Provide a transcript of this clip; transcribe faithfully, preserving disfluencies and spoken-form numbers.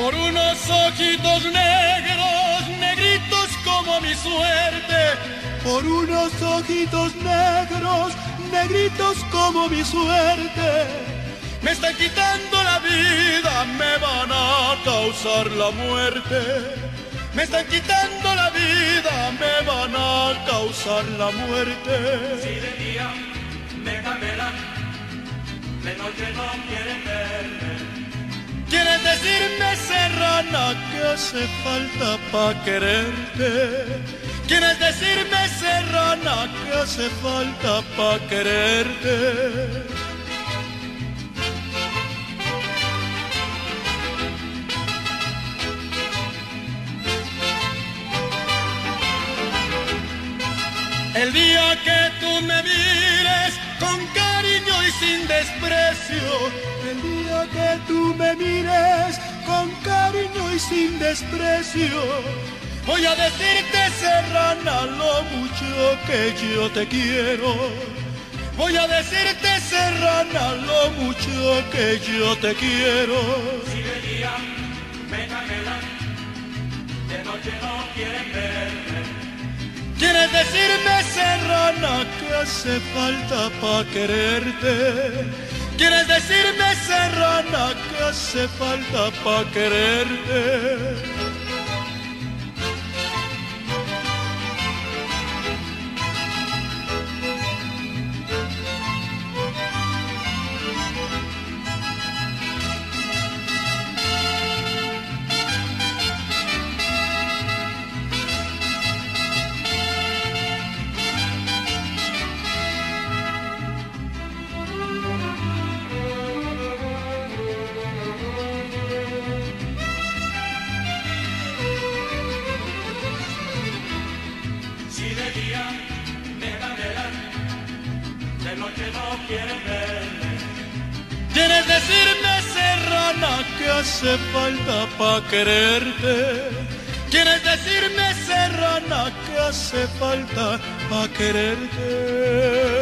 por unos ojitos negros, negritos como mi suerte, por unos ojitos negros, negritos como mi suerte. Me están quitando la vida, me van a causar la muerte. Me están quitando la vida, me van a causar la muerte. Si de día me camelan, de noche no quieren verme. ¿Quieres decirme, serrana, que hace falta pa' quererte? ¿Quieres decirme, serrana, que hace falta pa' quererte? El día que tú me mires con cariño y sin desprecio, el día que tú me mires con cariño y sin desprecio, voy a decirte, serrana, lo mucho que yo te quiero. Voy a decirte, serrana, lo mucho que yo te quiero. Si de día me camelan, de noche no quieren verme. ¿Quieres decirme, serrana, que hace falta pa' quererte? ¿Quieres decirme, serrana, que hace falta pa' quererte? ¿Quieres decirme, serrana, que hace falta pa' quererte? ¿Quieres decirme, serrana, que hace falta pa' quererte?